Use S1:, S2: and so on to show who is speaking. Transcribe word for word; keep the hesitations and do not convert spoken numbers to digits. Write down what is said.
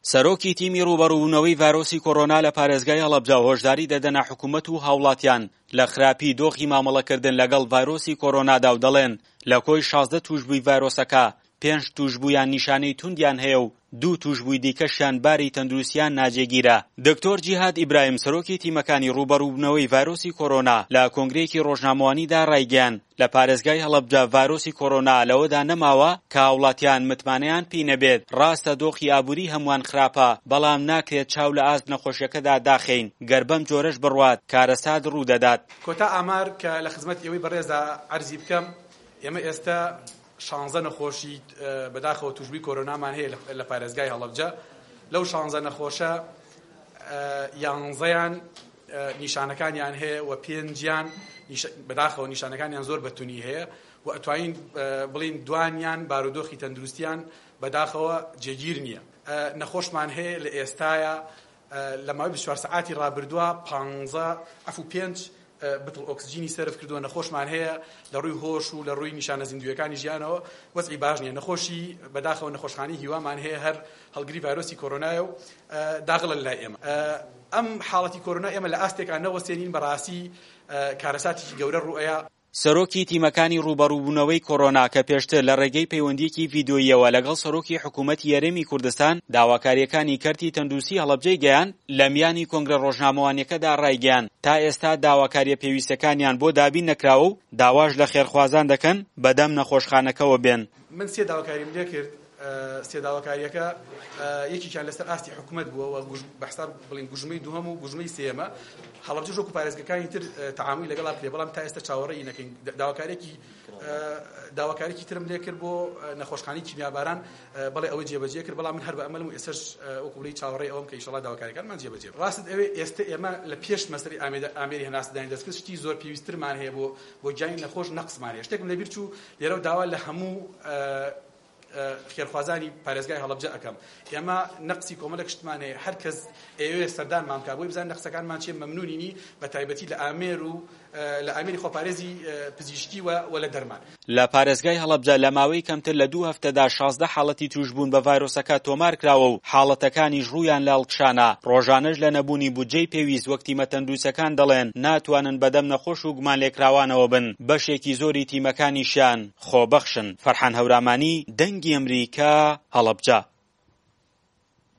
S1: سەرۆکی تیمی ڕوبەڕووبوونەوەی ڤایرۆسی کۆڕۆنا لە پارێزگای هەڵەبجە هۆشداری دەدەنە حکوومەت و هاوڵاتیان لە خراپی دۆخی مامەڵەکردن لەگەڵ ڤایرۆسی کۆڕۆنادا و دەڵێن لە کۆی شازدە توشبووی ڤایرۆسەکە پێنج توشبوویان نیشانەی توندیان هەیە و دوو توشبووی دیکەشیان باری تەندروستیان ناجێگیرە. دکتۆر جیهاد ئیبراهیم سەرۆکی تیمەکانی ڕوبەڕووبوونەوەی ڤایرۆسی کۆڕۆنا لە کۆنگرەیەکی ڕۆژنامەوانیدا ڕایگەیاند لە پارێزگای هەڵەبجە ڤایرۆسی کۆڕۆنا لەوەدا نەماوە کە هاوڵاتیان متمانەیان پێی نەبێت. ڕاستە دۆخی ئابووری هەمووان خراپە، بەڵام ناکرێت چاو لە ئاست نەخۆشیەکەدا داخەین. گەر بەم جۆرەش بڕوات کارەسات ڕوودەدات.
S2: کۆتا ئامار کە لە خزمەت ئێوەی بەڕێزە عەرزی بکەم، ئێمە ئێستا شانزە نەخۆشی بەداخەوە توشبووی کۆرۆنامان هەیە لە پارێزگای هەڵەبجە. لەو شانزە نەخۆشە یانزەیان نیشانەکانیان هەیە و پێنجیان بەداخەوە نیشانەکانیان زۆر بەتونی هەیە و ئەتوانین بڵین دوانیان بارودۆخی تەندروستیان بەداخەوە جێگیر نییە. نەخۆشمان هەیە لە ئێستایە لە ماوەی بیست و چوار سەعاتی ڕابردووە پانزە ئەفو پێنج بتڵ ئۆکسجینی سەرف کردووە. نەخۆشمان هەیە لە ڕووی هۆش و لە ڕووی نیشانە زیندویەکانی ژیانەوە وەزعی باش نییە. نەخۆشی بەداخەوە نەخۆشخانەی هیوامان هەیە هەر هەڵگری ڤایرۆسی کۆڕۆنایە و داغڵە لای ئێمە. ئەم حاڵەتی کۆڕۆنا ئێمە لە ئاستێکان نەوەستێنین، بەڕاستی کارەساتێکی گەورە ڕوئەیە.
S1: سەرۆکی تیمەکانی ڕوبەڕووبوونەوەی کۆڕۆنا کە پێشتر لە ڕێگەی پەیوەندیەکی ڤیدۆییەوە لەگەڵ سەرۆکی حکوومەتی یەرێمی کوردستان داواکاریەکانی کەرتی تەندروستی هەڵەبجەی گەیاند لە میانی کۆنگرە ڕۆژنامەوانیەکەدا ڕایگەیاند تا ئێستا داواکاریە پێویستەکانیان بۆ دابین نەکراوە و داواش لە خێرخوازان دەکەن بەدەم نەخۆشخانەکەەوە بێن.
S2: من سێ داواکاریم لێ کرد. سێ داواکاریەکە یەکیان لەسەر ئاستی حکوومەت بووە و بەحساب بڵین گوژمەی دووهەم و گوژمەی سێمە. هەڵەبجە وەکو پارێزگەکانی تر تەعاموی لەگەڵا کرێ، بەڵام تا ئێستا چاوەڕێی نەکەین. داواکارێکی داواکارێکی ترم لێ کرد بۆ نەخۆشخانەی کیمیاباران، بەڵێ ئەوە جێبەجێ کرد، بەڵام من هەر بە ئەمەلم و ئێستاش وەکو بڵی چاوەڕێی ئەوەم کە ئینشەڵا داواکاریەکانمان جێبەجێ. ڕاست ئەوێ ئێستا ئێمە لە پێش مەسەلەی ئامێری هەناسەدانی دەستکرد شتی زۆر پێویستترمان هەیە بۆ بۆ گیانی نەخۆش نەقسمان هەیە. شتێکم لەبیر چوو لێرە داوا لە هەموو خێرخوازانی پارێزگای هەڵەبجە ئەەکەم. ئێمە نەقسی کۆمەڵێک شتمان هەیە، هەر کەس ئێوێ سەردانمان بکات بۆی بزانین نەقسەکانمان چیە، مەمنونینی بە تایبەتی لە ئامێر و لە ئامێری خۆپارێزی پزیشکی و لە دەرمان.
S1: لە پارێزگای هەڵەبجە لە ماوەی کەمتر لە دوو هەفتەدا شازدە حاڵەتی توشبوون بە ڤایرۆسەکە تۆمار کراوە و حاڵەتەکانیش ڕوویان لە هەڵکشانە. ڕۆژانەش لە نەبوونی بودجەی پێویست وەک تیمە تەندروستەکان دەڵێن ناتوانن بەدەم نەخۆش و گومان لێکراوانەوە بن. بەشێکی زۆری تیمەکانیشیان خۆبەخشن. فەرحان هەورامانی، دەنگی ئەمریکا، هەڵەبجە.